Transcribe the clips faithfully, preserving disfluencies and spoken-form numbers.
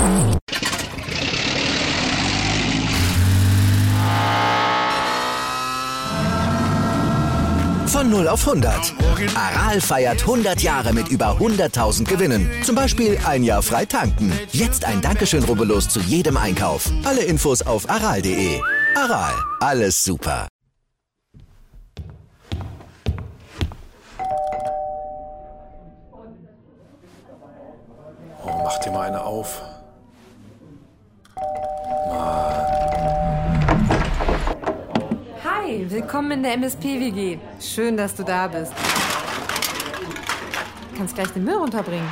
Von null auf hundert. Aral feiert hundert Jahre mit über hunderttausend Gewinnen. Zum Beispiel ein Jahr frei tanken. Jetzt ein Dankeschön, rubbellos zu jedem Einkauf. Alle Infos auf aral punkt de. Aral, alles super. Oh, mach dir mal eine auf. Hi, willkommen in der M S P-W G. Schön, dass du da bist. Du kannst gleich den Müll runterbringen.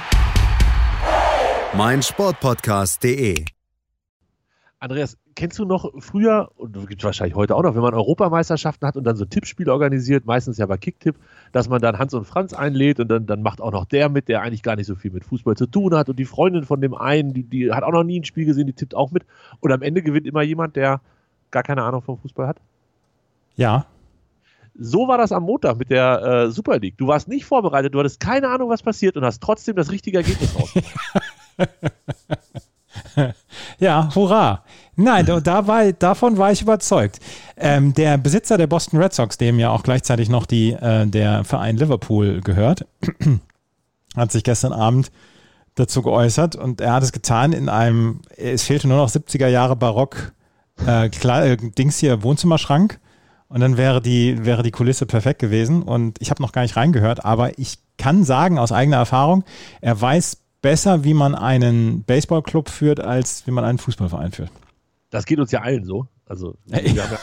mein Sportpodcast punkt de. Andreas, kennst du noch früher, und das gibt es wahrscheinlich heute auch noch, wenn man Europameisterschaften hat und dann so Tippspiele organisiert, meistens ja bei Kicktipp, dass man dann Hans und Franz einlädt und dann, dann macht auch noch der mit, der eigentlich gar nicht so viel mit Fußball zu tun hat und die Freundin von dem einen, die, die hat auch noch nie ein Spiel gesehen, die tippt auch mit und am Ende gewinnt immer jemand, der gar keine Ahnung vom Fußball hat? Ja. So war das am Montag mit der äh, Super League. Du warst nicht vorbereitet, du hattest keine Ahnung, was passiert und hast trotzdem das richtige Ergebnis raus. Ja, hurra. Nein, da, da war, davon war ich überzeugt. Ähm, der Besitzer der Boston Red Sox, dem ja auch gleichzeitig noch die, äh, der Verein Liverpool gehört, hat sich gestern Abend dazu geäußert und er hat es getan in einem, es fehlte nur noch siebziger Jahre Barock äh, klar, äh, Dings hier, Wohnzimmerschrank und dann wäre die, wäre die Kulisse perfekt gewesen und ich habe noch gar nicht reingehört, aber ich kann sagen aus eigener Erfahrung, er weiß besser, wie man einen Baseballclub führt, als wie man einen Fußballverein führt. Das geht uns ja allen so. Also, wir, ja. haben ja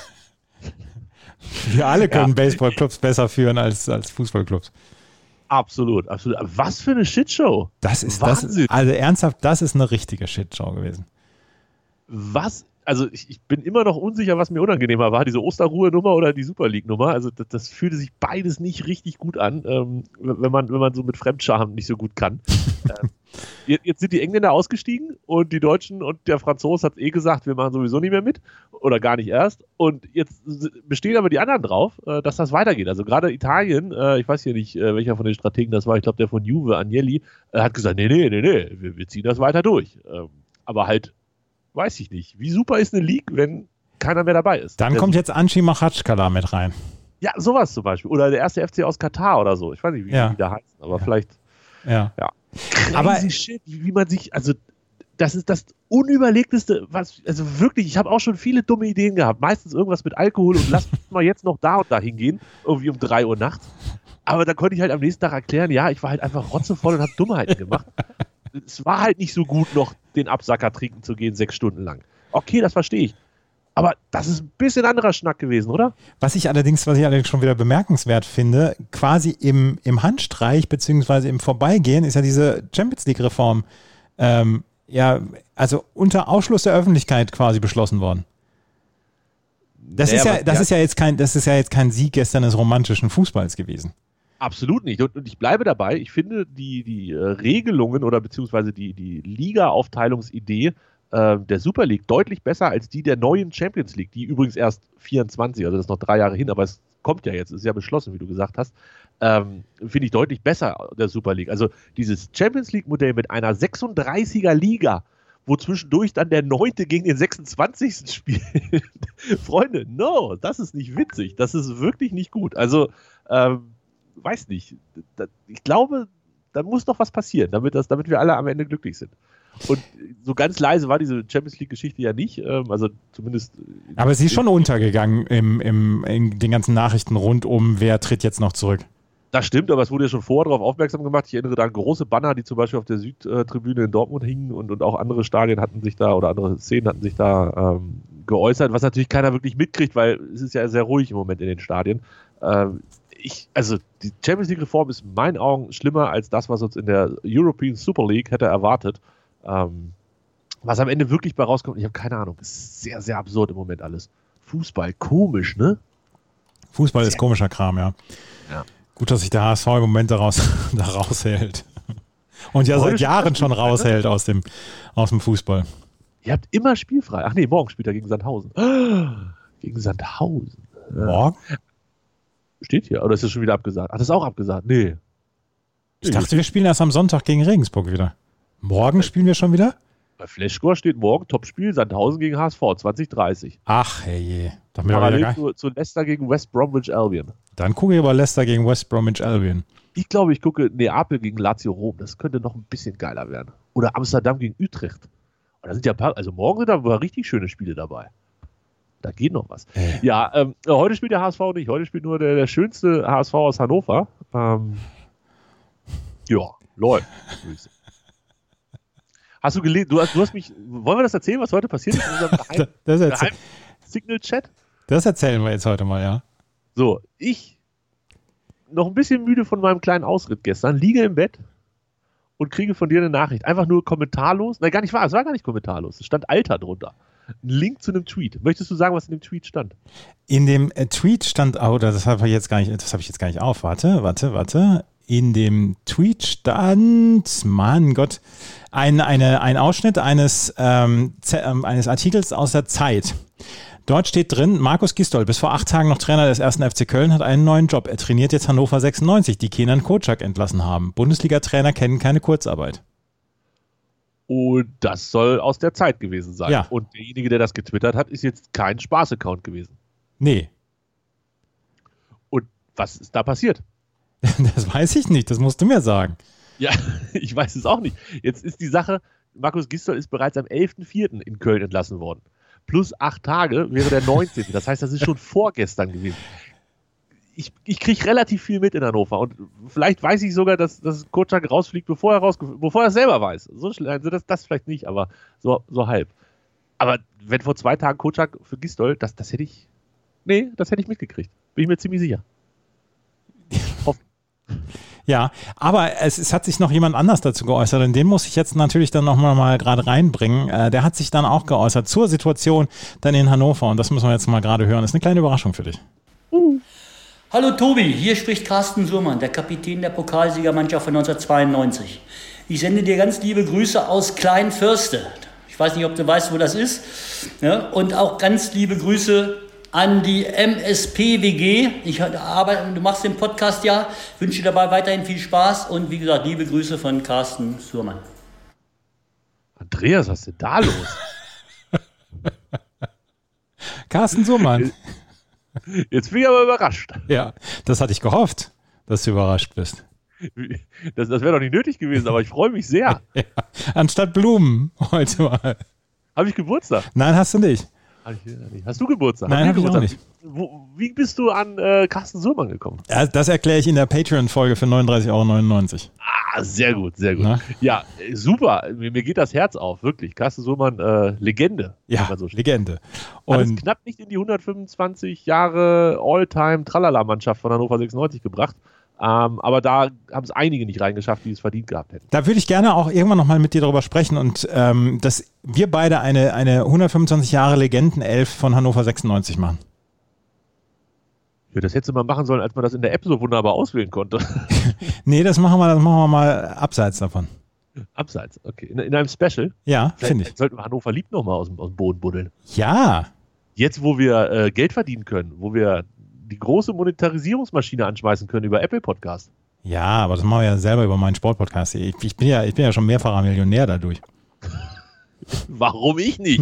wir alle können ja. Baseballclubs besser führen als, als Fußballclubs. Absolut, absolut. Was für eine Shitshow. Das ist, das ist, also ernsthaft, das ist eine richtige Shitshow gewesen. Was, also ich, ich bin immer noch unsicher, was mir unangenehmer war, diese Osterruhe-Nummer oder die Super League-Nummer. Also das, das fühlte sich beides nicht richtig gut an, ähm, wenn man, wenn man so mit Fremdscham nicht so gut kann. ähm, jetzt, jetzt sind die Engländer ausgestiegen und die Deutschen und der Franzose hat eh gesagt, wir machen sowieso nicht mehr mit oder gar nicht erst. Und jetzt bestehen aber die anderen drauf, äh, dass das weitergeht. Also gerade Italien, äh, ich weiß hier nicht, äh, welcher von den Strategen das war, ich glaube der von Juve, Agnelli, äh, hat gesagt, nee, nee, nee, nee, wir, wir ziehen das weiter durch. Ähm, aber halt weiß ich nicht. Wie super ist eine League, wenn keiner mehr dabei ist? Dann der kommt jetzt Anshi Machatschkala mit rein. Ja, sowas zum Beispiel. Oder der erste F C aus Katar oder so. Ich weiß nicht, wie ja. die da heißen, aber ja. vielleicht. Ja. ja. Aber Crazy shit, wie man sich, also das ist das Unüberlegteste, was, also wirklich, ich habe auch schon viele dumme Ideen gehabt. Meistens irgendwas mit Alkohol und lass mal jetzt noch da und da hingehen, irgendwie um drei Uhr nachts. Aber da konnte ich halt am nächsten Tag erklären, ja, ich war halt einfach rotzevoll und habe Dummheiten gemacht. Es war halt nicht so gut, noch den Absacker trinken zu gehen, sechs Stunden lang. Okay, das verstehe ich. Aber das ist ein bisschen anderer Schnack gewesen, oder? Was ich allerdings, was ich allerdings schon wieder bemerkenswert finde, quasi im, im Handstreich beziehungsweise im Vorbeigehen ist ja diese Champions League-Reform ähm, ja, also unter Ausschluss der Öffentlichkeit quasi beschlossen worden. Das, naja, ist, ja, das ja, ist ja jetzt kein, das ist ja jetzt kein Sieg gestern des romantischen Fußballs gewesen. Absolut nicht. Und, und ich bleibe dabei, ich finde die, die äh, Regelungen oder beziehungsweise die, die Liga-Aufteilungsidee äh, der Super League deutlich besser als die der neuen Champions League, die übrigens erst vierundzwanzig, also das ist noch drei Jahre hin, aber es kommt ja jetzt, ist ja beschlossen, wie du gesagt hast, ähm, finde ich deutlich besser der Super League. Also dieses Champions League-Modell mit einer sechsunddreißiger Liga, wo zwischendurch dann der Neunte gegen den sechsundzwanzigsten spielt. Freunde, no, das ist nicht witzig. Das ist wirklich nicht gut. Also, ähm, weiß nicht. Ich glaube, da muss noch was passieren, damit, das, damit wir alle am Ende glücklich sind. Und so ganz leise war diese Champions League-Geschichte ja nicht. Ähm, also zumindest. Aber sie ist schon untergegangen im, im, in den ganzen Nachrichten rund um, wer tritt jetzt noch zurück. Das stimmt, aber es wurde ja schon vorher darauf aufmerksam gemacht. Ich erinnere da an große Banner, die zum Beispiel auf der Südtribüne in Dortmund hingen und, und auch andere Stadien hatten sich da oder andere Szenen hatten sich da ähm, geäußert, was natürlich keiner wirklich mitkriegt, weil es ist ja sehr ruhig im Moment in den Stadien. Ähm, ich, also die Champions League-Reform ist in meinen Augen schlimmer als das, was uns in der European Super League hätte erwartet. Ähm, was am Ende wirklich bei rauskommt, ich habe keine Ahnung. Das ist sehr, sehr absurd im Moment alles. Fußball, komisch, ne? Fußball sehr ist komischer Kram, ja. Ja. Gut, dass sich der H S V im Moment daraus, da raushält. Und ja seit Jahren schon raushält aus dem, aus dem Fußball. Ihr habt immer spielfrei. Ach nee, morgen spielt er gegen Sandhausen. Gegen Sandhausen. Morgen? Steht hier. Oder ist das schon wieder abgesagt? Ach, das ist auch abgesagt. Nee. Ich dachte, wir spielen erst am Sonntag gegen Regensburg wieder. Morgen spielen wir schon wieder? Bei Flashscore steht morgen Topspiel Sandhausen gegen H S V zwanzig dreißig. Ach, hey, doch mir Parallel zu, zu Leicester gegen West Bromwich Albion. Dann gucke ich aber Leicester gegen West Bromwich Albion. Ich glaube, ich gucke Neapel gegen Lazio Rom. Das könnte noch ein bisschen geiler werden. Oder Amsterdam gegen Utrecht. Und da sind ja ein paar, also morgen sind da richtig schöne Spiele dabei. Da geht noch was. Äh. Ja, ähm, heute spielt der H S V nicht. Heute spielt nur der, der schönste H S V aus Hannover. Ähm, ja, läuft. Hast du gelesen, du hast, du hast mich, wollen wir das erzählen, was heute passiert ist in unserem Geheim, das erzähl- Geheim Signal-Chat? Das erzählen wir jetzt heute mal, ja. So, ich, noch ein bisschen müde von meinem kleinen Ausritt gestern, liege im Bett und kriege von dir eine Nachricht. Einfach nur kommentarlos. Nein, gar nicht wahr, es war gar nicht kommentarlos. Es stand Alter drunter. Ein Link zu einem Tweet. Möchtest du sagen, was in dem Tweet stand? In dem äh, Tweet stand, oh, das habe ich jetzt gar nicht, das habe ich jetzt gar nicht auf. Warte, warte, warte. In dem Tweet stand, Mann Gott, ein, eine, ein Ausschnitt eines, ähm, Z, ähm, eines Artikels aus der Zeit. Dort steht drin, Markus Gisdol, bis vor acht Tagen noch Trainer des ersten F C Köln, hat einen neuen Job. Er trainiert jetzt Hannover sechsundneunzig, die Kenan Kocak entlassen haben. Bundesliga-Trainer kennen keine Kurzarbeit. Und das soll aus der Zeit gewesen sein. Ja. Und derjenige, der das getwittert hat, ist jetzt kein Spaß-Account gewesen. Nee. Und was ist da passiert? Das weiß ich nicht, das musst du mir sagen. Ja, ich weiß es auch nicht. Jetzt ist die Sache, Markus Gisdol ist bereits am elften vierten in Köln entlassen worden. Plus acht Tage wäre der neunzehnte Das heißt, das ist schon vorgestern gewesen. Ich, ich kriege relativ viel mit in Hannover und vielleicht weiß ich sogar, dass, dass Kocak rausfliegt, bevor er, rausgef- bevor er es selber weiß. So schnell, also das, das vielleicht nicht, aber so, so halb. Aber wenn vor zwei Tagen Kocak für Gisdol, das, das hätte ich, nee, das hätte ich mitgekriegt. Bin ich mir ziemlich sicher. Ja, aber es, es hat sich noch jemand anders dazu geäußert und den muss ich jetzt natürlich dann nochmal mal gerade reinbringen. Äh, der hat sich dann auch geäußert zur Situation dann in Hannover und das müssen wir jetzt mal gerade hören. Das ist eine kleine Überraschung für dich. Uh. Hallo Tobi, hier spricht Carsten Surmann, der Kapitän der Pokalsiegermannschaft von neunzehnhundertzweiundneunzig. Ich sende dir ganz liebe Grüße aus Kleinförste. Ich weiß nicht, ob du weißt, wo das ist. Ja, und auch ganz liebe Grüße an die M S P W G. Ich arbeite, du machst den Podcast ja. Wünsche dir dabei weiterhin viel Spaß und wie gesagt, liebe Grüße von Carsten Surmann. Andreas, was ist denn da los? Carsten Surmann. Jetzt bin ich aber überrascht. Ja, das hatte ich gehofft, dass du überrascht bist. Das, das wäre doch nicht nötig gewesen, aber ich freue mich sehr. Ja, anstatt Blumen heute mal. Habe ich Geburtstag? Nein, hast du nicht. Hast du Geburtstag? Nein, habe ich auch nicht. Wo, wie bist du an äh, Carsten Surmann gekommen? Ja, das erkläre ich in der Patreon-Folge für neununddreißig Euro neunundneunzig. Ah, sehr gut, sehr gut. Na? Ja, super. Mir, mir geht das Herz auf, wirklich. Carsten Surmann, äh, Legende. Ja, so Legende. Und hat es knapp nicht in die hundertfünfundzwanzig Jahre All-Time-Tralala-Mannschaft von Hannover sechsundneunzig gebracht. Ähm, aber da haben es einige nicht reingeschafft, die es verdient gehabt hätten. Da würde ich gerne auch irgendwann nochmal mit dir darüber sprechen und ähm, dass wir beide eine, eine hundertfünfundzwanzig Jahre Legenden-Elf von Hannover sechsundneunzig machen. Ja, das hättest du mal machen sollen, als man das in der App so wunderbar auswählen konnte. Nee, das machen wir, das machen wir mal abseits davon. Abseits, okay. In, in einem Special? Ja, finde ich. Sollten wir Hannover liebt nochmal aus dem, aus dem Boden buddeln. Ja. Jetzt, wo wir äh, Geld verdienen können, wo wir die große Monetarisierungsmaschine anschmeißen können über Apple Podcast. Ja, aber das machen wir ja selber über meinen Sportpodcast. Ich, ich, bin ja, ich bin ja schon mehrfacher Millionär dadurch. Warum ich nicht?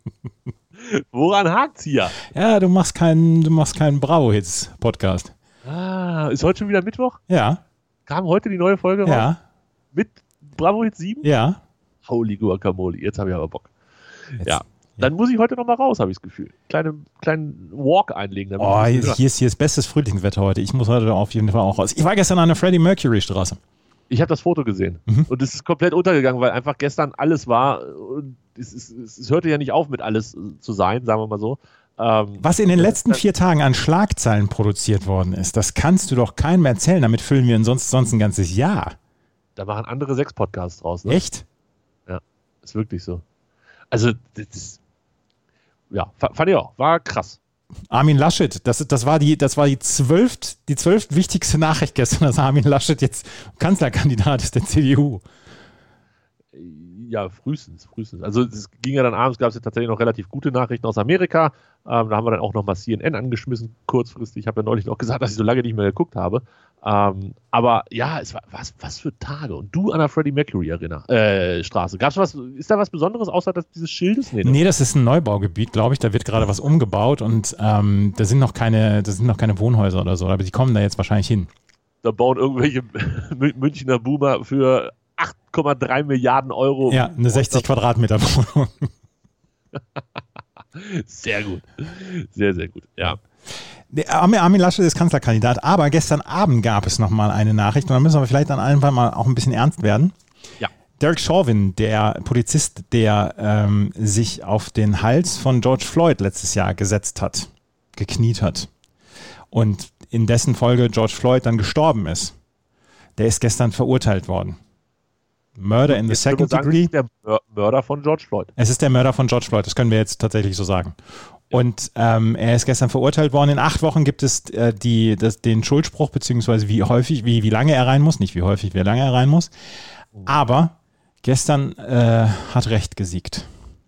Woran hakt's hier? Ja, du machst keinen, du machst keinen Bravo-Hits-Podcast. Ah, ist heute schon wieder Mittwoch? Ja. Kam heute die neue Folge raus? Ja. Mit Bravo Hits sieben? Ja. Holy Guacamole, jetzt habe ich aber Bock. Jetzt. Ja. Dann muss ich heute noch mal raus, habe ich das Gefühl. Kleine, kleinen Walk einlegen. Oh, hier, hier, ist, hier ist bestes Frühlingswetter heute. Ich muss heute auf jeden Fall auch raus. Ich war gestern an der Freddie Mercury Straße. Ich habe das Foto gesehen. Mhm. Und es ist komplett untergegangen, weil einfach gestern alles war. Und es, es, es hörte ja nicht auf, mit alles zu sein, sagen wir mal so. Ähm, Was in den letzten vier Tagen an Schlagzeilen produziert worden ist, das kannst du doch keinem erzählen. Damit füllen wir sonst, sonst ein ganzes Jahr. Da machen andere sechs Podcasts draus. Ne? Echt? Ja, ist wirklich so. Also, das ist ja, fand ich auch. War krass. Armin Laschet, das, das war die, das war die zwölft, die zwölft wichtigste Nachricht gestern, dass Armin Laschet jetzt Kanzlerkandidat ist der C D U. Ja, frühestens, frühestens. Also es ging ja dann abends, gab es ja tatsächlich noch relativ gute Nachrichten aus Amerika. Ähm, da haben wir dann auch noch mal C N N angeschmissen, kurzfristig. Ich habe ja neulich noch gesagt, dass ich so lange nicht mehr geguckt habe. Ähm, aber ja, es war was, was für Tage. Und du an der Freddie Mercury Arena, äh, Straße. Gab's was, ist da was Besonderes außer dass dieses Schildes? Nee, nee, das ist ein Neubaugebiet, glaube ich. Da wird gerade was umgebaut und ähm, da sind noch keine, da sind noch keine Wohnhäuser oder so, aber die kommen da jetzt wahrscheinlich hin. Da bauen irgendwelche Münchner Boomer für acht Komma drei Milliarden Euro. Ja, eine sechzig Quadratmeter Wohnung. Sehr gut. Sehr, sehr gut, ja. Armin Laschet ist Kanzlerkandidat, aber gestern Abend gab es nochmal eine Nachricht und da müssen wir vielleicht dann einfach mal auch ein bisschen ernst werden. Ja. Derek Chauvin, der Polizist, der ähm, sich auf den Hals von George Floyd letztes Jahr gesetzt hat, gekniet hat und in dessen Folge George Floyd dann gestorben ist, der ist gestern verurteilt worden. Murder in the second degree. Der Mörder von George Floyd. Es ist der Mörder von George Floyd, das können wir jetzt tatsächlich so sagen. Und ähm, er ist gestern verurteilt worden. In acht Wochen gibt es äh, die, das, den Schuldspruch, beziehungsweise wie häufig, wie, wie lange er rein muss. Nicht wie häufig, wie lange er rein muss. Aber gestern äh, hat Recht gesiegt.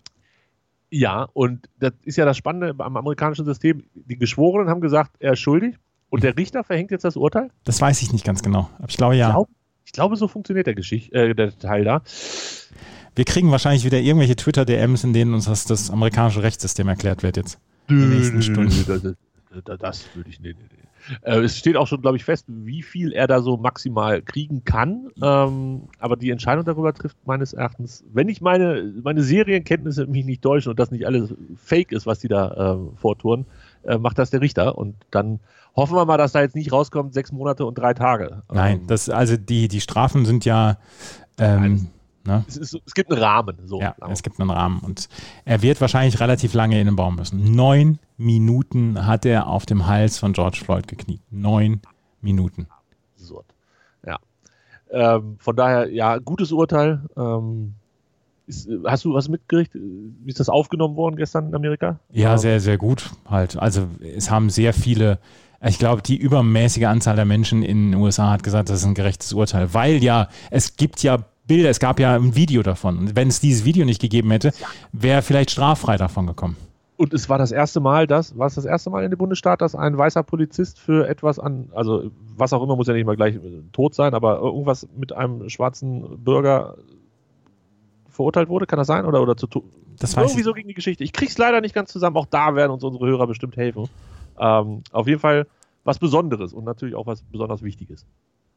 Ja, und das ist ja das Spannende am amerikanischen System. Die Geschworenen haben gesagt, er ist schuldig. Und der Richter verhängt jetzt das Urteil? Das weiß ich nicht ganz genau. Aber ich glaube, ja. Ich glaube, ich glaube so funktioniert der, Geschicht, äh, der Teil da. Wir kriegen wahrscheinlich wieder irgendwelche Twitter-D Ms, in denen uns das, das amerikanische Rechtssystem erklärt wird jetzt. In den nächsten Stunden. Das, das, das würde ich nicht. Äh, es steht auch schon, glaube ich, fest, wie viel er da so maximal kriegen kann. Ähm, aber die Entscheidung darüber trifft meines Erachtens, wenn ich meine, meine Serienkenntnisse mich nicht täuschen und das nicht alles fake ist, was die da äh, vortouren, äh, macht das der Richter. Und dann hoffen wir mal, dass da jetzt nicht rauskommt, sechs Monate und drei Tage. Nein, ähm, das, also die, die Strafen sind ja ähm, ne? es, ist, es gibt einen Rahmen. So. Ja, es gibt einen Rahmen. Und er wird wahrscheinlich relativ lange in den Baum müssen. Neun Minuten hat er auf dem Hals von George Floyd gekniet. Neun Minuten. Absurd. Ja. Ähm, von daher, ja, gutes Urteil. Ähm, ist, hast du was mitgekriegt? Wie ist das aufgenommen worden gestern in Amerika? Ja, sehr, sehr gut halt. Also es haben sehr viele, ich glaube, die übermäßige Anzahl der Menschen in den U S A hat gesagt, das ist ein gerechtes Urteil. Weil ja, es gibt ja Bilder, es gab ja ein Video davon. Und wenn es dieses Video nicht gegeben hätte, wäre vielleicht straffrei davon gekommen. Und es war das erste Mal, dass, war es das erste Mal in dem Bundesstaat, dass ein weißer Polizist für etwas an, also was auch immer, muss ja nicht mal gleich tot sein, aber irgendwas mit einem schwarzen Bürger verurteilt wurde, kann das sein? Oder, oder zu tun? Das weiß Irgendwie ich. so gegen die Geschichte. Ich krieg's leider nicht ganz zusammen, auch da werden uns unsere Hörer bestimmt helfen. Ähm, auf jeden Fall was Besonderes und natürlich auch was besonders Wichtiges.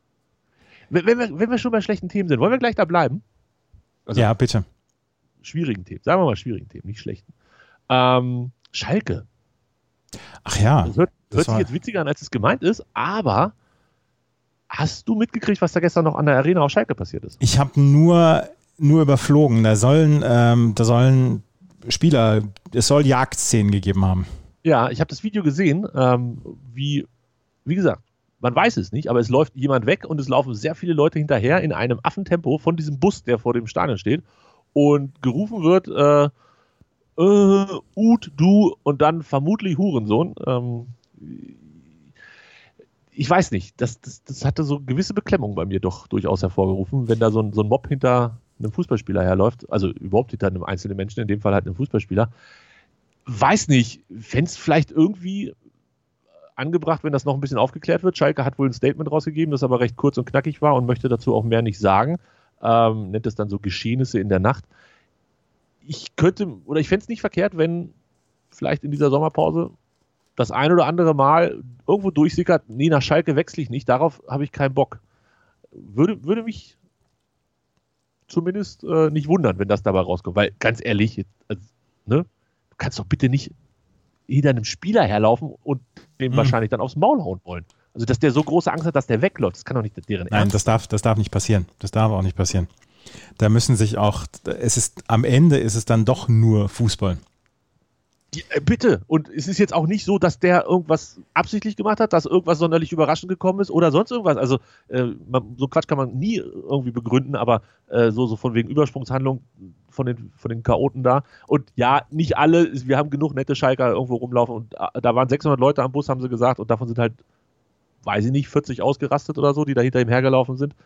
Wenn, wenn, wir, wenn wir schon bei schlechten Themen sind, wollen wir gleich da bleiben? Also, ja, bitte. Schwierigen Themen, sagen wir mal schwierigen Themen, nicht schlechten. Ähm, Schalke. Ach ja. Das hört, das hört sich war- jetzt witziger an, als es gemeint ist, aber hast du mitgekriegt, was da gestern noch an der Arena auf Schalke passiert ist? Ich habe nur, nur überflogen. Da sollen, ähm, da sollen Spieler, es soll Jagdszenen gegeben haben. Ja, ich habe das Video gesehen, ähm, wie, wie gesagt, man weiß es nicht, aber es läuft jemand weg und es laufen sehr viele Leute hinterher in einem Affentempo von diesem Bus, der vor dem Stadion steht und gerufen wird, äh, äh, Ut, du und dann vermutlich Hurensohn. Ähm, ich weiß nicht, das, das, das hatte so gewisse Beklemmung bei mir doch durchaus hervorgerufen, wenn da so ein, so ein Mob hinter einem Fußballspieler herläuft, also überhaupt hinter einem einzelnen Menschen, in dem Fall halt einem Fußballspieler. Weiß nicht, fände es vielleicht irgendwie angebracht, wenn das noch ein bisschen aufgeklärt wird. Schalke hat wohl ein Statement rausgegeben, das aber recht kurz und knackig war und möchte dazu auch mehr nicht sagen. Ähm, nennt es dann so Geschehnisse in der Nacht. Ich könnte, oder ich fände es nicht verkehrt, wenn vielleicht in dieser Sommerpause das ein oder andere Mal irgendwo durchsickert, nee, nach Schalke wechsle ich nicht, darauf habe ich keinen Bock. Würde, würde mich zumindest äh, nicht wundern, wenn das dabei rauskommt, weil ganz ehrlich, jetzt, also, ne, du kannst doch bitte nicht hinter einem Spieler herlaufen und dem Mhm. wahrscheinlich dann aufs Maul hauen wollen. Also, dass der so große Angst hat, dass der wegläuft, das kann doch nicht deren Nein, Ernst das darf, das darf nicht passieren. Das darf auch nicht passieren. Da müssen sich auch, es ist, am Ende ist es dann doch nur Fußball. Ja, äh, bitte. Und es ist jetzt auch nicht so, dass der irgendwas absichtlich gemacht hat, dass irgendwas sonderlich überraschend gekommen ist oder sonst irgendwas. Also äh, man, so Quatsch kann man nie irgendwie begründen, aber äh, so, so von wegen Übersprungshandlung von den, von den Chaoten da. Und ja, nicht alle, wir haben genug nette Schalker irgendwo rumlaufen und äh, da waren sechshundert Leute am Bus, haben sie gesagt, und davon sind halt, weiß ich nicht, vierzig ausgerastet oder so, die da hinter ihm hergelaufen sind.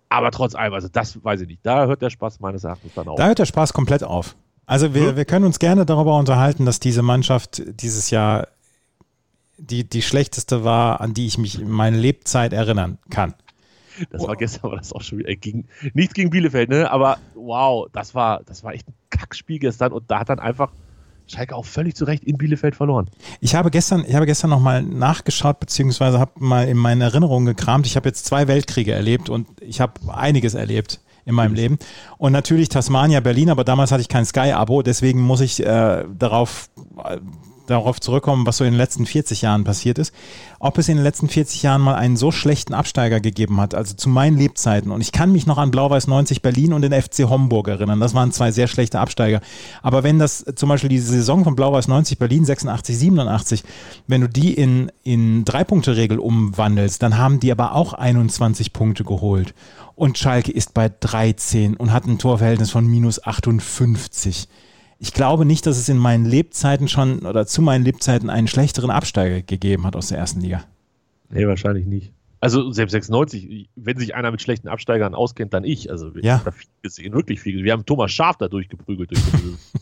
Aber trotz allem, also das weiß ich nicht, da hört der Spaß meines Erachtens dann auf. Da hört der Spaß komplett auf. Also wir, hm? wir können uns gerne darüber unterhalten, dass diese Mannschaft dieses Jahr die, die schlechteste war, an die ich mich in meiner Lebzeit erinnern kann. Das war gestern, war das auch schon wieder gegen, nichts gegen Bielefeld, ne? Aber wow, das war, das war echt ein Kackspiel gestern und da hat dann einfach Schalke auch völlig zu Recht in Bielefeld verloren. Ich habe gestern, ich habe gestern nochmal nachgeschaut, beziehungsweise habe mal in meinen Erinnerungen gekramt. Ich habe jetzt zwei Weltkriege erlebt und ich habe einiges erlebt in meinem Leben. Und natürlich Tasmania, Berlin, aber damals hatte ich kein Sky-Abo, deswegen muss ich äh, darauf, äh, darauf zurückkommen, was so in den letzten vierzig Jahren passiert ist. Ob es in den letzten vierzig Jahren mal einen so schlechten Absteiger gegeben hat, also zu meinen Lebzeiten. Und ich kann mich noch an Blau-Weiß neunzig Berlin und den F C Homburg erinnern. Das waren zwei sehr schlechte Absteiger. Aber wenn das zum Beispiel diese Saison von Blau-Weiß neunzig Berlin sechsundachtzig, siebenundachtzig, wenn du die in, in Drei-Punkte-Regel umwandelst, dann haben die aber auch einundzwanzig Punkte geholt. Und Schalke ist bei dreizehn und hat ein Torverhältnis von minus achtundfünfzig. Ich glaube nicht, dass es in meinen Lebzeiten schon oder zu meinen Lebzeiten einen schlechteren Absteiger gegeben hat aus der ersten Liga. Nee, wahrscheinlich nicht. Also selbst sechsundneunzig, wenn sich einer mit schlechten Absteigern auskennt, dann ich. Also wir ja. haben da viel gesehen, wirklich viel gesehen. Wir haben Thomas Schaaf da durchgeprügelt. Durch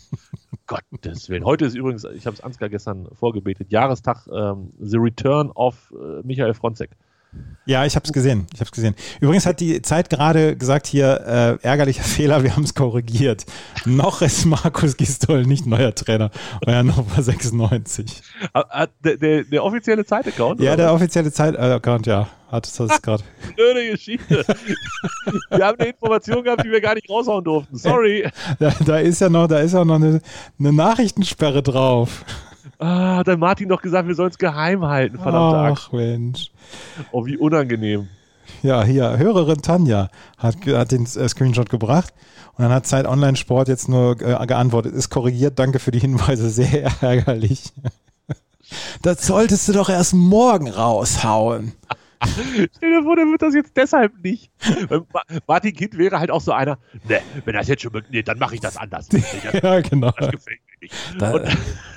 Gottes Willen. Heute ist übrigens, ich habe es Ansgar gestern vorgebetet, Jahrestag ähm, The Return of äh, Michael Fronzek. Ja, ich habe es gesehen. Ich habe es gesehen. Übrigens hat die Zeit gerade gesagt hier, äh, ärgerlicher Fehler, wir haben es korrigiert. Noch ist Markus Gisdol nicht neuer Trainer bei Hannover sechsundneunzig. Der, der, der offizielle Zeitaccount? Ja, der offizielle Zeitaccount, ja. Hat das gerade. Blöde Geschichte. Wir haben eine Information gehabt, die wir gar nicht raushauen durften. Sorry. Da, da ist ja noch, da ist ja noch eine, eine Nachrichtensperre drauf. Ah, hat der Martin doch gesagt, wir sollen es geheim halten, verdammte Axt. Ach Mensch. Oh, wie unangenehm. Ja, hier, Hörerin Tanja hat, hat den äh, Screenshot gebracht und dann hat Zeit Online Sport jetzt nur äh, geantwortet, ist korrigiert, danke für die Hinweise, sehr ärgerlich. Das solltest du doch erst morgen raushauen. Stell dir vor, der wird das jetzt deshalb nicht. Martin Kind wäre halt auch so einer, ne, wenn das jetzt schon, nee, dann mache ich das anders. Das, ja, genau. Das gefällt mir nicht. Da, und,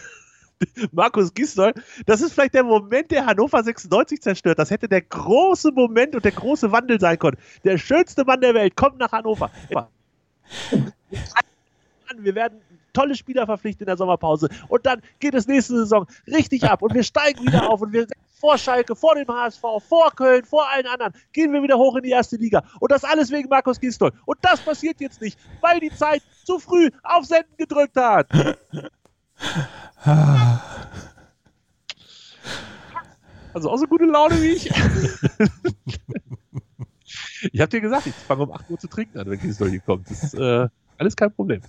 Markus Gisdol, das ist vielleicht der Moment, der Hannover sechsundneunzig zerstört. Das hätte der große Moment und der große Wandel sein können. Der schönste Mann der Welt kommt nach Hannover. Wir werden tolle Spieler verpflichten in der Sommerpause und dann geht es nächste Saison richtig ab und wir steigen wieder auf und wir vor Schalke, vor dem H S V, vor Köln, vor allen anderen, gehen wir wieder hoch in die erste Liga und das alles wegen Markus Gisdol. Und das passiert jetzt nicht, weil die Zeit zu früh auf Senden gedrückt hat. Also auch so gute Laune wie ich. Ich habe dir gesagt, ich fange um acht Uhr zu trinken an, wenn Gisdol hier kommt. Das ist äh, alles kein Problem.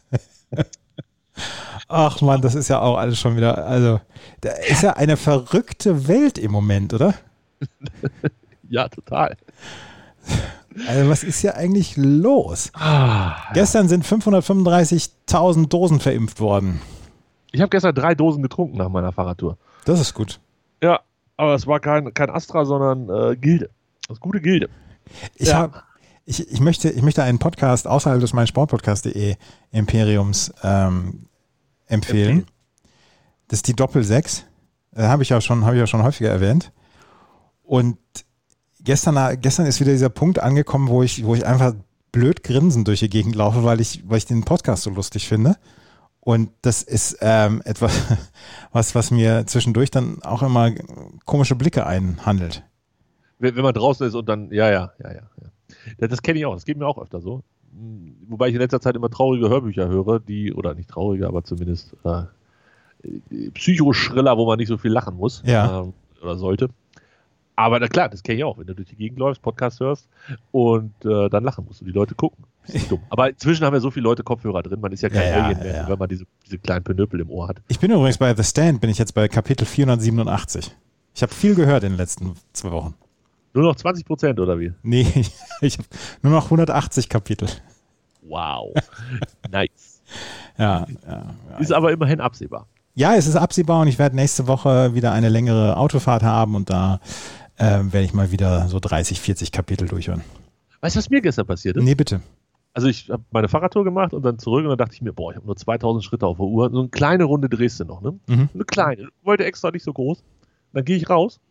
Ach man, das ist ja auch alles schon wieder, also da ist ja eine verrückte Welt im Moment, oder? Ja, total. Also was ist ja eigentlich los? Ah, Gestern sind fünfhundertfünfunddreißigtausend Dosen verimpft worden. Ich habe gestern drei Dosen getrunken nach meiner Fahrradtour. Das ist gut. Ja, aber es war kein, kein Astra, sondern äh, Gilde. Das ist gute Gilde. Ich, ja. hab, ich, ich, möchte, ich möchte einen Podcast außerhalb des meinsportpodcast punkt de Imperiums ähm, empfehlen. Empfehlen. Das ist die Doppel-Sechs. Äh, habe ich, ja schon, hab ich ja schon häufiger erwähnt. Und gestern, gestern ist wieder dieser Punkt angekommen, wo ich, wo ich einfach blöd grinsend durch die Gegend laufe, weil ich, weil ich den Podcast so lustig finde. Und das ist ähm, etwas, was, was mir zwischendurch dann auch immer komische Blicke einhandelt. Wenn, wenn man draußen ist und dann, ja, ja, ja, ja. ja. Das kenne ich auch, das geht mir auch öfter so. Wobei ich in letzter Zeit immer traurige Hörbücher höre, die, oder nicht traurige, aber zumindest äh, Psychoschriller, wo man nicht so viel lachen muss. Ja. Äh, oder sollte. Aber na klar, das kenne ich auch, wenn du durch die Gegend läufst, Podcast hörst und äh, dann lachen musst und die Leute gucken. Das ist dumm. Aber inzwischen haben ja so viele Leute Kopfhörer drin, man ist ja kein ja, Alien mehr, ja. wenn man diese, diese kleinen Penöpel im Ohr hat. Ich bin übrigens bei The Stand, bin ich jetzt bei Kapitel vierhundertsiebenundachtzig. Ich habe viel gehört in den letzten zwei Wochen. Nur noch zwanzig Prozent oder wie? Nee, ich habe nur noch hundertachtzig Kapitel. Wow. Nice. Ja, ja, ja. Ist aber immerhin absehbar. Ja, es ist absehbar und ich werde nächste Woche wieder eine längere Autofahrt haben und da äh, werde ich mal wieder so dreißig, vierzig Kapitel durchhören. Weißt du, was mir gestern passiert ist? Nee, bitte. Also ich habe meine Fahrradtour gemacht und dann zurück und dann dachte ich mir, boah, ich habe nur zweitausend Schritte auf der Uhr. So eine kleine Runde drehst du noch, ne? Mhm. Eine kleine. Ich wollte extra nicht so groß. Dann gehe ich raus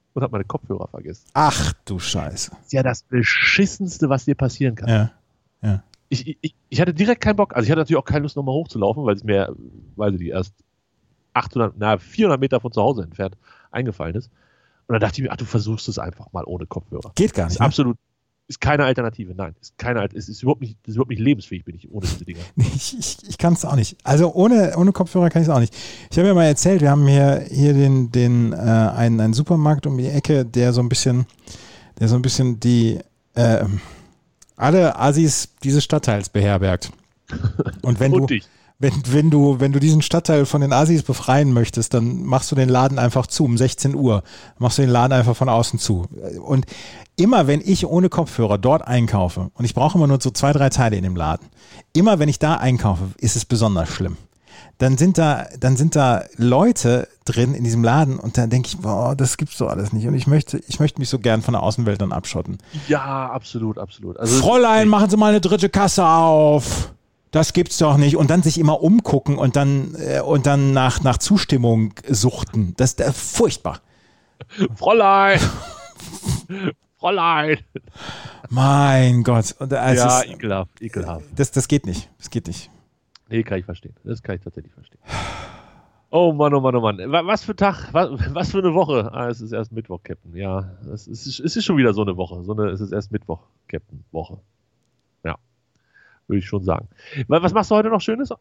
und habe meine Kopfhörer vergessen. Ach du Scheiße. Das ist ja das Beschissenste, was dir passieren kann. Ja, ja. Ich, ich, ich hatte direkt keinen Bock, also ich hatte natürlich auch keine Lust, nochmal hochzulaufen, weil es mir, weiß ich nicht, erst achthundert, na, vierhundert Meter von zu Hause entfernt eingefallen ist. Und dann dachte ich mir, ach, du versuchst es einfach mal ohne Kopfhörer. Geht gar nicht. Ist ne? absolut, ist keine Alternative, nein. Ist keine, ist, ist überhaupt nicht, ist überhaupt nicht lebensfähig, bin ich ohne diese Dinger. Ich, ich, ich kann es auch nicht. Also ohne, ohne Kopfhörer kann ich es auch nicht. Ich habe ja mal erzählt, wir haben hier, hier den, den, äh, einen, einen Supermarkt um die Ecke, der so ein bisschen, der so ein bisschen die, äh, alle Assis dieses Stadtteils beherbergt. Und wenn Und du, dich. wenn, wenn du, wenn du diesen Stadtteil von den Assis befreien möchtest, dann machst du den Laden einfach zu um sechzehn Uhr. Machst du den Laden einfach von außen zu. Und immer wenn ich ohne Kopfhörer dort einkaufe, und ich brauche immer nur so zwei, drei Teile in dem Laden, immer wenn ich da einkaufe, ist es besonders schlimm. Dann sind da, dann sind da Leute drin in diesem Laden und dann denke ich, boah, das gibt's doch alles nicht. Und ich möchte, ich möchte mich so gern von der Außenwelt dann abschotten. Ja, absolut, absolut. Also, Fräulein, machen Sie mal eine dritte Kasse auf. Das gibt's doch nicht. Und dann sich immer umgucken und dann, äh, und dann nach, nach Zustimmung suchten. Das ist äh, furchtbar. Fräulein! Fräulein! Mein Gott. Und, äh, es Ja, ist, ekelhaft, ekelhaft. das, das geht nicht. Das geht nicht. Nee, kann ich verstehen. Das kann ich tatsächlich verstehen. Oh Mann, oh Mann, oh Mann. Was für ein Tag, was, was für eine Woche. Ah, es ist erst Mittwoch, Captain. Ja, es ist, es ist schon wieder so eine Woche. So eine, es ist erst Mittwoch, Captain, Woche. Ja, würde ich schon sagen. Was machst du heute noch Schönes?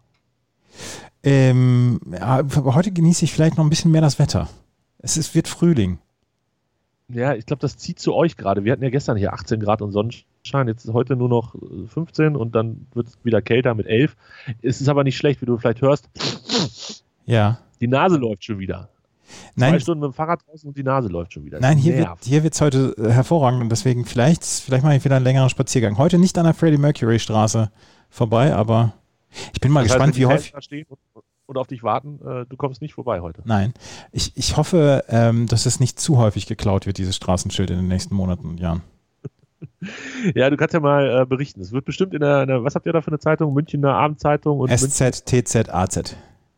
Ähm, ja, heute genieße ich vielleicht noch ein bisschen mehr das Wetter. Es ist, wird Frühling. Ja, ich glaube, das zieht zu euch gerade. Wir hatten ja gestern hier achtzehn Grad und Sonnenschein. Jetzt ist heute nur noch fünfzehn und dann wird es wieder kälter mit elf. Es ist aber nicht schlecht, wie du vielleicht hörst. Ja. Die Nase läuft schon wieder. Nein, Zwei Stunden mit dem Fahrrad draußen und die Nase läuft schon wieder. nein, hier wird Nervt. hier wird's heute äh, hervorragend und deswegen vielleicht, vielleicht mache ich wieder einen längeren Spaziergang. Heute nicht an der Freddie Mercury Straße vorbei, aber ich bin mal Das heißt, gespannt, wenn die wie Fans häufig. da stehen und, und auf dich warten, äh, du kommst nicht vorbei heute. Nein, ich, ich hoffe, ähm, dass es nicht zu häufig geklaut wird, dieses Straßenschild in den nächsten Monaten und Jahren. Ja, du kannst ja mal äh, berichten. Es wird bestimmt in der, in der, was habt ihr da für eine Zeitung? Münchner Abendzeitung und S Z, T Z, A Z.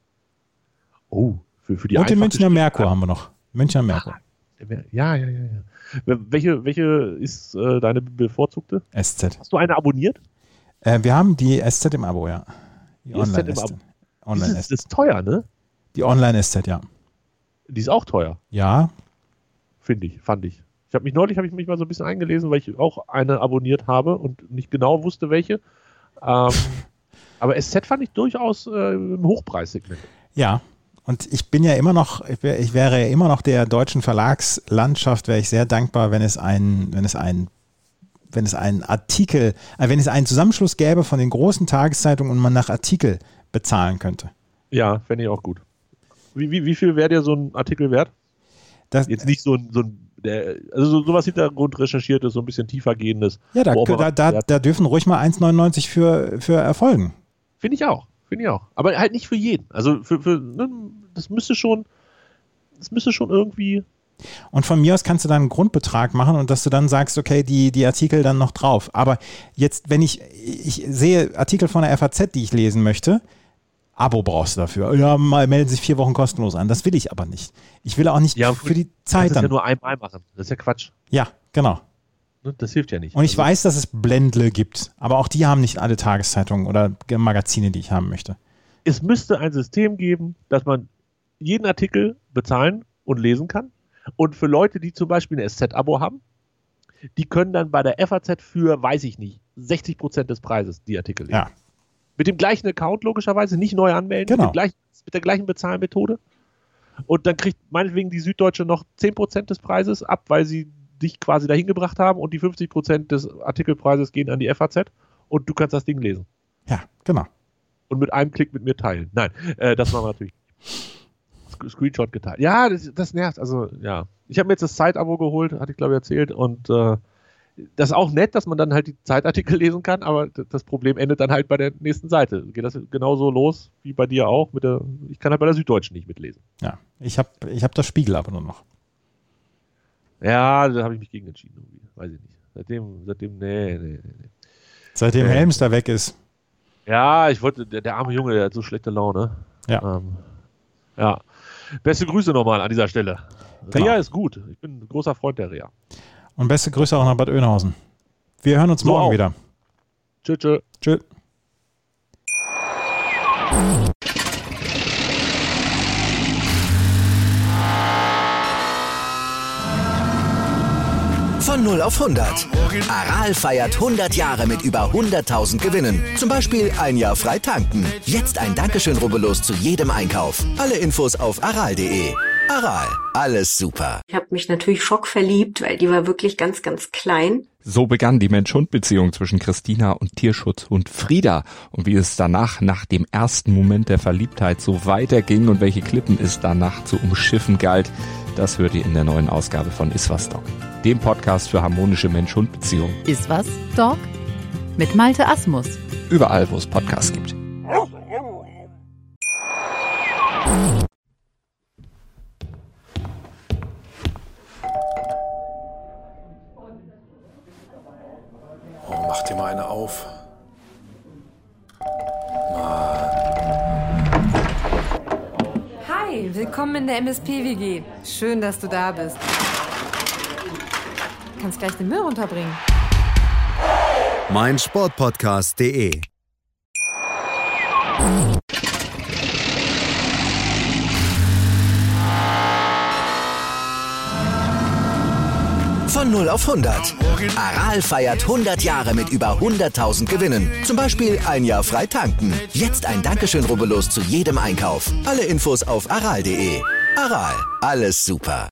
Oh, für, für die Und den einfache Münchner Stimme. Merkur haben wir noch. Münchner Merkur. Ja, ja, ja, ja. Welche, welche ist äh, deine bevorzugte? S Z. Hast du eine abonniert? Äh, wir haben die S Z im Abo, ja. Die Die S Z im Online-S Z. Abo. Die Online ist, ist teuer, ne? Die Online-S Z, ja. Die ist auch teuer, Ja, finde ich, fand ich. Ich habe mich neulich, habe ich mich mal so ein bisschen eingelesen, weil ich auch eine abonniert habe und nicht genau wusste, welche. Ähm, aber S Z fand ich durchaus äh, im Hochpreissegment. ja. Und ich bin ja immer noch, ich, wär, ich wäre ja immer noch der deutschen Verlagslandschaft, wäre ich sehr dankbar, wenn es einen, wenn es einen, wenn es einen Artikel, äh, wenn es einen Zusammenschluss gäbe von den großen Tageszeitungen und man nach Artikel bezahlen könnte. Ja, fände ich auch gut. Wie, wie, wie viel wäre dir so ein Artikel wert? Das, Jetzt nicht so ein, so ein der, also so, sowas Hintergrund recherchiertes, so ein bisschen tiefergehendes. ja, da, wo man- da, da, ja, da dürfen ruhig mal eins neunundneunzig für, für erfolgen. Finde ich auch. Finde ich auch. Aber halt nicht für jeden. Also für, für ne, das müsste schon, das müsste schon irgendwie. Und von mir aus kannst du dann einen Grundbetrag machen und dass du dann sagst, okay, die, die Artikel dann noch drauf. Aber jetzt, wenn ich, ich sehe Artikel von der F A Z, die ich lesen möchte, Abo brauchst du dafür. Ja, mal melden sich vier Wochen kostenlos an. Das will ich aber nicht. Ich will auch nicht Ja, für die Das Zeit ist ja dann. nur einmal machen. Das ist ja Quatsch. Ja, genau. Ne? Das hilft ja nicht. Und ich Also, weiß, dass es Blendle gibt, aber auch die haben nicht alle Tageszeitungen oder Magazine, die ich haben möchte. Es müsste ein System geben, dass man jeden Artikel bezahlen und lesen kann. Und für Leute, die zum Beispiel ein S Z-Abo haben, die können dann bei der F A Z für, weiß ich nicht, sechzig Prozent des Preises die Artikel lesen. Ja. Mit dem gleichen Account logischerweise, nicht neu anmelden, Genau. mit, dem gleichen, mit der gleichen Bezahlmethode. Und dann kriegt meinetwegen die Süddeutsche noch zehn Prozent des Preises ab, weil sie dich quasi dahin gebracht haben und die fünfzig Prozent des Artikelpreises gehen an die F A Z und du kannst das Ding lesen. Ja, genau. Und mit einem Klick mit mir teilen. Nein, äh, das machen wir natürlich. Sc- Screenshot geteilt. Ja, das, das nervt. Also, ja. Ich habe mir jetzt das Zeit-Abo geholt, hatte ich glaube ich erzählt. Und äh, das ist auch nett, dass man dann halt die Zeitartikel lesen kann, aber d- das Problem endet dann halt bei der nächsten Seite. Geht das genauso los wie bei dir auch? Mit der, ich kann halt bei der Süddeutschen nicht mitlesen. Ja. Ich habe ich hab das Spiegel aber nur noch. Ja, da habe ich mich gegen entschieden. Irgendwie. Weiß ich nicht. Seitdem, seitdem, nee, nee, nee. nee. Seitdem Ja. Helms da weg ist. Ja, ich wollte, der, der arme Junge, der hat so schlechte Laune. Ja. Ähm, ja. Beste Grüße nochmal an dieser Stelle. Genau. Rea ist gut. Ich bin ein großer Freund der Rea. Und beste Grüße auch nach Bad Oeynhausen. Wir hören uns So morgen auch. wieder. Tschö, tschö. Tschö. Von null auf hundert. Aral feiert hundert Jahre mit über hunderttausend Gewinnen. Zum Beispiel ein Jahr frei tanken. Jetzt ein Dankeschön, rubbellos zu jedem Einkauf. Alle Infos auf aral punkt de. Aral, alles super. Ich habe mich natürlich schockverliebt, weil die war wirklich ganz, ganz klein. So begann die Mensch-Hund-Beziehung zwischen Christina und Tierschutzhund Frieda. Und wie es danach, nach dem ersten Moment der Verliebtheit, so weiterging und welche Klippen es danach zu umschiffen galt, das hört ihr in der neuen Ausgabe von Iswas Dog, dem Podcast für harmonische Mensch-Hund-Beziehungen. Iswas Dog? Mit Malte Asmus. Überall, wo es Podcasts gibt. Oh, mach dir mal eine auf. Hi, willkommen in der M S P W G. Schön, dass du da bist. Du kannst gleich den Müll runterbringen. mein Sportpodcast punkt de Von null auf hundert. Aral feiert hundert Jahre mit über hunderttausend Gewinnen. Zum Beispiel ein Jahr frei tanken. Jetzt ein Dankeschön, rubbellos zu jedem Einkauf. Alle Infos auf aral punkt de. Aral, alles super.